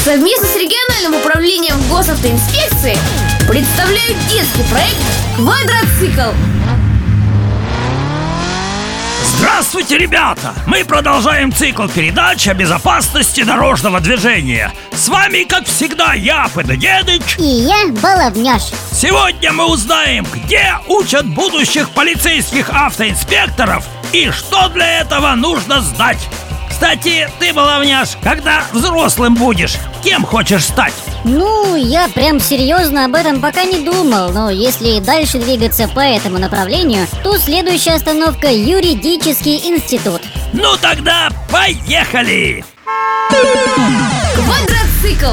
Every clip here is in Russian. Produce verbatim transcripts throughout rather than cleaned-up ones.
совместно с региональным управлением госавтоинспекции представляют детский проект «Квадроцикл». Здравствуйте, ребята! Мы продолжаем цикл передач о безопасности дорожного движения. С вами, как всегда, я, Педагедыч. И я, Баловняш. Сегодня мы узнаем, где учат будущих полицейских автоинспекторов и что для этого нужно знать. Кстати, ты, Баловняш, когда взрослым будешь, кем хочешь стать? Ну, я прям серьезно об этом пока не думал. Но если дальше двигаться по этому направлению, то следующая остановка — юридический институт. Ну тогда поехали! Квадроцикл.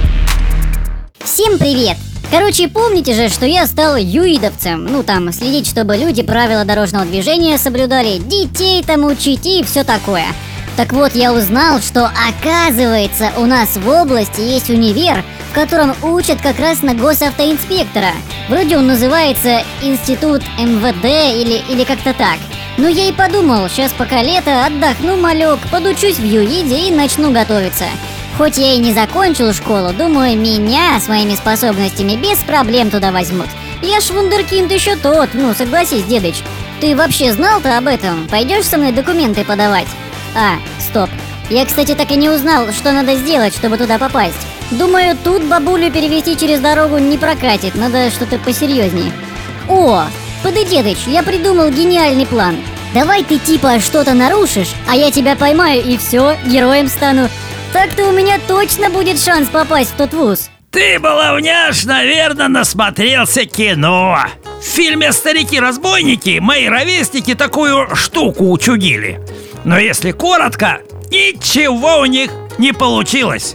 Всем привет! Короче, помните же, что я стал юидовцем. Ну там, следить, чтобы люди правила дорожного движения соблюдали, детей там учить и все такое. Так вот, я узнал, что, оказывается, у нас в области есть универ, в котором учат как раз на госавтоинспектора. Вроде он называется Институт эм вэ дэ или, или как-то так. Ну я и подумал, сейчас пока лето, отдохну малек, подучусь в ЮИДе и начну готовиться. Хоть я и не закончил школу, думаю, меня с моими способностями без проблем туда возьмут. Я ж вундеркинд еще тот, ну согласись, дедыч. Ты вообще знал-то об этом? Пойдешь со мной документы подавать? А, стоп. Я, кстати, так и не узнал, что надо сделать, чтобы туда попасть. Думаю, тут бабулю перевести через дорогу не прокатит, надо что-то посерьезней. О, Подедедыч, я придумал гениальный план. Давай ты типа что-то нарушишь, а я тебя поймаю и все, героем стану. Так-то у меня точно будет шанс попасть в тот вуз. Ты, Баловняш, наверное, насмотрелся кино. В фильме «Старики-разбойники» мои ровесники такую штуку учудили. Но если коротко, ничего у них не получилось.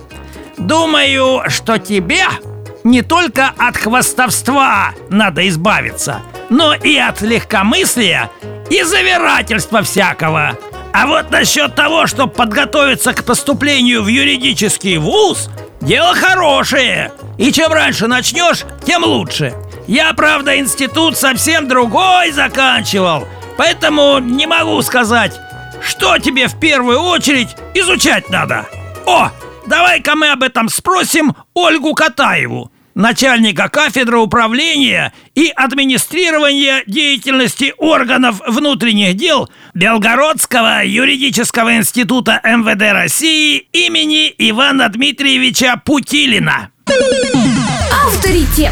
Думаю, что тебе не только от хвастовства надо избавиться, но и от легкомыслия и завирательства всякого. А вот насчет того, чтобы подготовиться к поступлению в юридический вуз, дело хорошее. И чем раньше начнешь, тем лучше. Я, правда, институт совсем другой заканчивал, поэтому не могу сказать, что тебе в первую очередь изучать надо. О, давай-ка мы об этом спросим Ольгу Катаеву, начальника кафедры управления и администрирования деятельности органов внутренних дел Белгородского юридического института эм вэ дэ России имени Ивана Дмитриевича Путилина. Авторитет.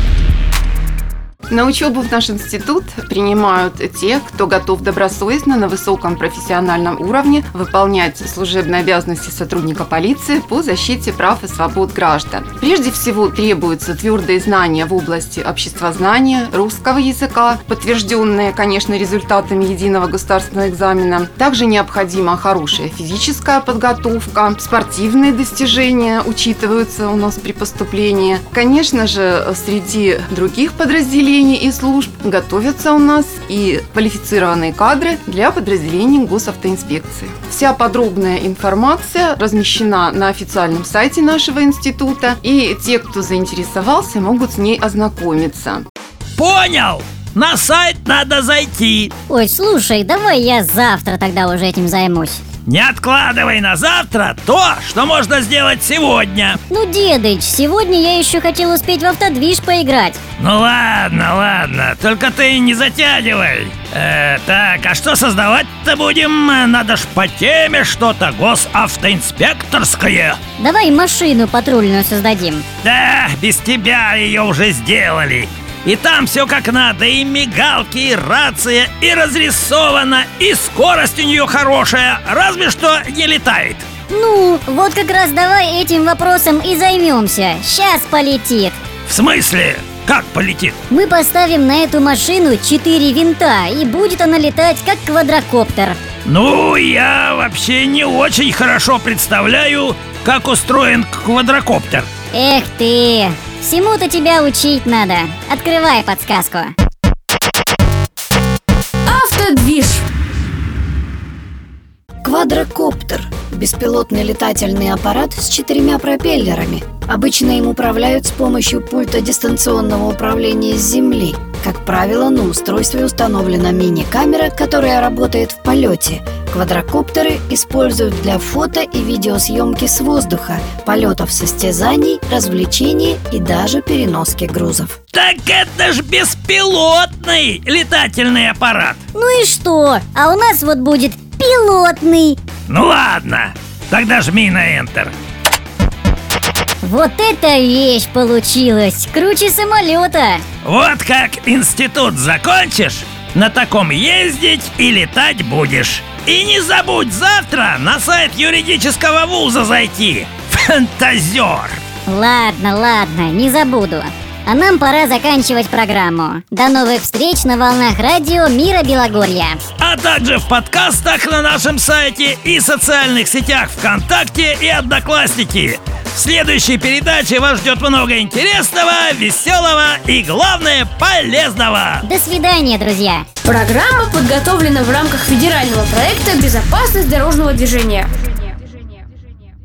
На учебу в наш институт принимают те, кто готов добросовестно на высоком профессиональном уровне выполнять служебные обязанности сотрудника полиции по защите прав и свобод граждан. Прежде всего требуются твердые знания в области обществознания, русского языка, подтвержденные, конечно, результатами единого государственного экзамена. Также необходима хорошая физическая подготовка, спортивные достижения учитываются у нас при поступлении. Конечно же, среди других подразделений и служб готовятся у нас и квалифицированные кадры для подразделений госавтоинспекции. Вся подробная информация размещена на официальном сайте нашего института, и те, кто заинтересовался, могут с ней ознакомиться. Понял! На сайт надо зайти. Ой, слушай, давай я завтра тогда уже этим займусь. Не откладывай на завтра то, что можно сделать сегодня. Ну, дедыч, сегодня я еще хотел успеть в автодвиж поиграть. Ну ладно, ладно, только ты не затягивай. э, Так, а что создавать-то будем? Надо ж по теме что-то госавтоинспекторское. Давай машину патрульную создадим. Да, без тебя ее уже сделали. И там все как надо, и мигалки, и рация, и разрисовано, и скорость у нее хорошая, разве что не летает. Ну, вот как раз давай этим вопросом и займемся. Сейчас полетит. В смысле? Как полетит? Мы поставим на эту машину четыре винта, и будет она летать как квадрокоптер. Ну, я вообще не очень хорошо представляю, как устроен квадрокоптер. Эх ты, всему-то тебя учить надо. Открывай подсказку. Автодвиж. Квадрокоптер – беспилотный летательный аппарат с четырьмя пропеллерами. Обычно им управляют с помощью пульта дистанционного управления с земли. Как правило, на устройстве установлена мини-камера, которая работает в полете. Квадрокоптеры используют для фото и видеосъемки с воздуха, полетов состязаний, развлечений и даже переноски грузов. Так это ж беспилотный летательный аппарат. Ну и что? А у нас вот будет пилотный. Ну ладно, тогда жми на Enter. Вот это вещь получилась! Круче самолета! Вот как институт закончишь, на таком ездить и летать будешь. И не забудь завтра на сайт юридического вуза зайти. Фантазер! Ладно, ладно, не забуду. А нам пора заканчивать программу. До новых встреч на волнах радио Мира Белогорья. А также в подкастах на нашем сайте и социальных сетях ВКонтакте и Одноклассники. В следующей передаче вас ждет много интересного, веселого и, главное, полезного. До свидания, друзья. Программа подготовлена в рамках федерального проекта «Безопасность дорожного движения».